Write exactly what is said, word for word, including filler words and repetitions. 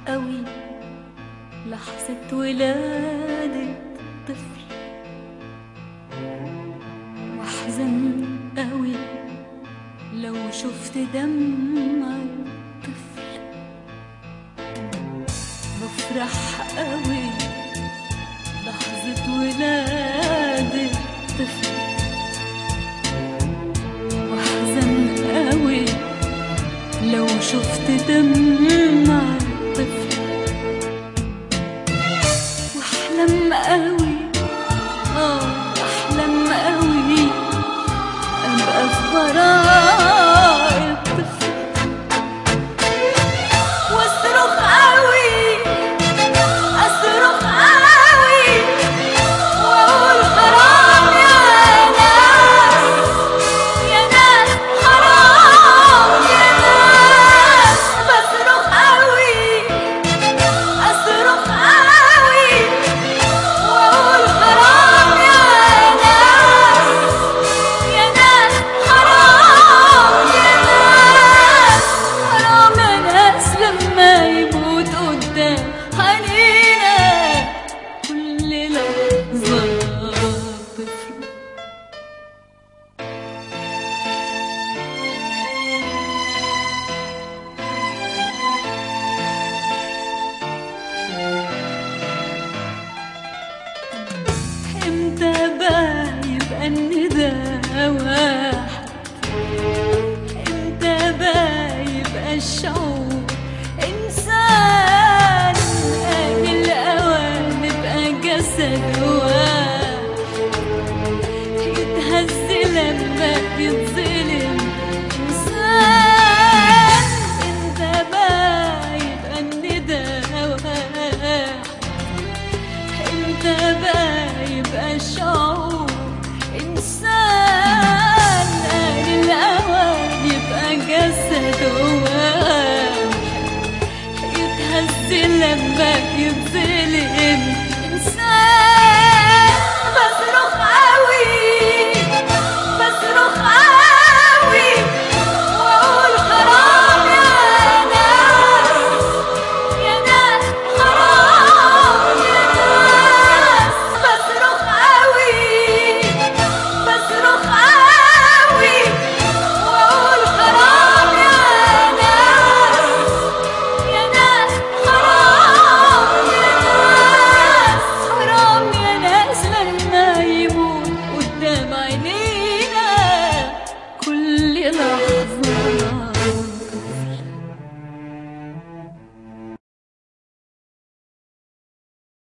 قوي لحظة ولادة طفل، واحزن قوي لو شفت دمع طفل. بفرح قوي لحظة ولادة طفل، واحزن قوي لو شفت دمع طفل. واحلم قوي اه احلم قوي ابقى في براءة الطفل، واصرخ قوي اصرخ قوي واقول حرام يا ناس يا ناس حرام يا ناس. بصرخ قوي اصرخ قوي واقول حرام يا ناس يا ناس حرام يا ناس حرام يا ناس. لما يموت قدام عينينا كل لحظة طفل. امتى بقى يبقى الندى واحد؟ امتى بقى يبقى الشعور انسان؟ آن الاوان نبقى جسد واحد يتهز لما يتظلم انسان. امتى بقى يبقى الندى واحد؟ امتى بقى يبقى الشعور انسان؟ آن الاوان يبقى جسد واحد يتهز لما يتظلم انسان. بس